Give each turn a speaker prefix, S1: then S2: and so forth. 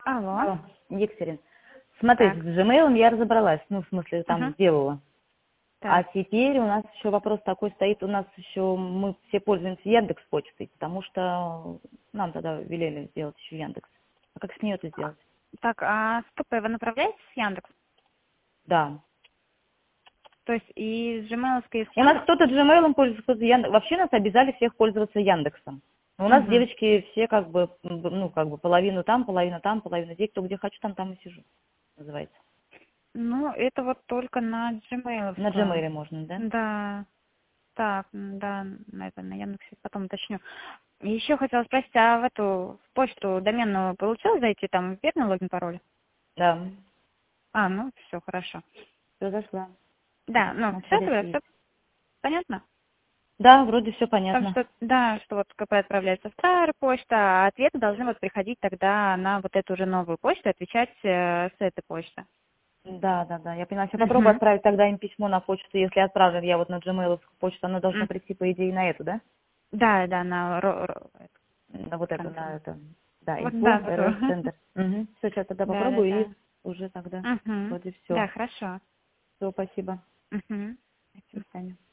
S1: Алло.
S2: Алло, Екатерина. Смотри,
S1: Так.
S2: с Gmail я разобралась, ну, в смысле, там
S1: Угу.
S2: сделала. А
S1: Так.
S2: теперь у нас еще вопрос такой стоит, у нас еще мы все пользуемся Яндекс.Почтой, потому что нам тогда велели сделать еще Яндекс. А как с нее это сделать?
S1: Так, а с КП вы направляетесь с Яндекс?
S2: Да.
S1: То есть и с Gmail-ской, и с
S2: У нас
S1: Яндекс?
S2: кто-то Gmail пользуется, кто-то Яндекс. Вообще нас обязали всех пользоваться Яндексом. Но у нас
S1: Угу.
S2: девочки все как бы, ну, как бы половину там, половину здесь, кто где хочу, там и сижу, называется.
S1: Ну, это вот только на
S2: На
S1: Gmail-овскую.
S2: Gmail можно, да?
S1: Да. Так, да, наверное, на Яндексе потом уточню. И еще хотела спросить, а в эту в почту доменную получилось зайти, там верный логин, пароль?
S2: Да.
S1: А, ну, все, хорошо.
S2: Все зашла.
S1: Да, ну,
S2: На
S1: все тогда,
S2: входящий
S1: все
S2: есть.
S1: понятно?
S2: Да, вроде все
S1: Там
S2: понятно.
S1: что, да, что вот КП отправляется в старую почту, а ответы должны вот приходить тогда на вот эту же новую почту, отвечать с этой почты.
S2: Да, да, да. Я поняла. Я попробую
S1: Угу.
S2: отправить тогда им письмо на почту. Если отправлю я вот на Gmail почту, оно должно прийти, по идее, на эту, да?
S1: Да, да, на
S2: На вот эту,
S1: центр.
S2: на это. Да,
S1: Вот,
S2: инфо,
S1: да, на
S2: РС,
S1: ту.
S2: центр. Угу. Все, сейчас тогда
S1: Да, да,
S2: попробую и
S1: да.
S2: уже тогда
S1: Угу.
S2: вроде все.
S1: Да, хорошо.
S2: Все, спасибо.
S1: Угу.
S2: До свидания.